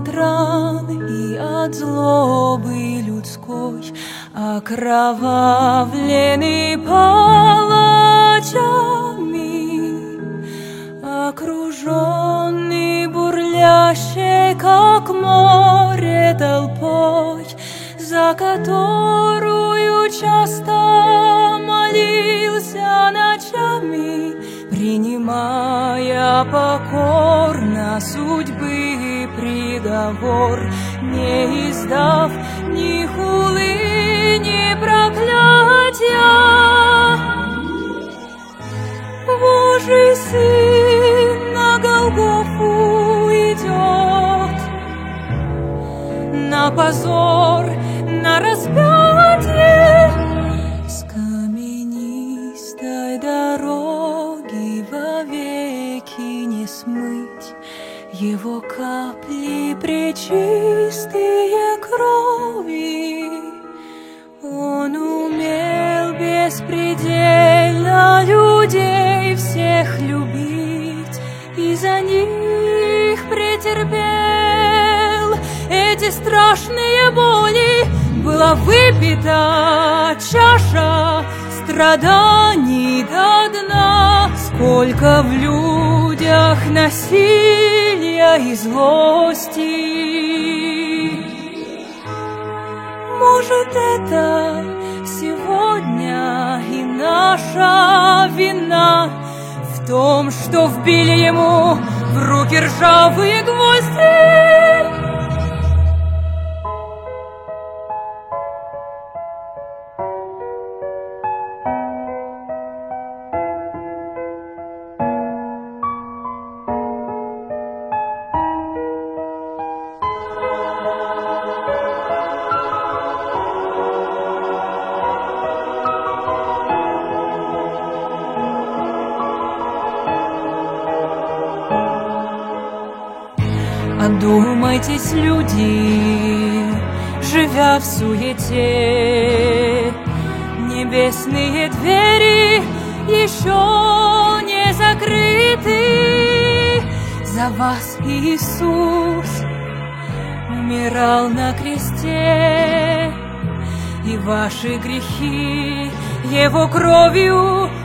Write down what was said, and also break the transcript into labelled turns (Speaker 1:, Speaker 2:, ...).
Speaker 1: от ран и от злобы людской, окровавленный палачами, окруженный бурлящей, как море, толпой, за которую часто молился ночами, принимая покорно судьбы приговор, не издав ни хулы, ни проклятия. Божий Сын на Голгофу идет, на позор, на распятие, с каменистой дороги вовеки не смыть его капли пречистые крови. Он умел беспредельно людей всех любить, и за них претерпел эти страшные боли. Была выпита чаша страданий до дна, сколько в людях насилия и злости. Может, это сегодня и наша вина в том, что вбили ему в руки ржавые гвозди? Одумайтесь, люди, живя в суете, небесные двери еще не закрыты. За вас Иисус умирал на кресте, и ваши грехи Его кровью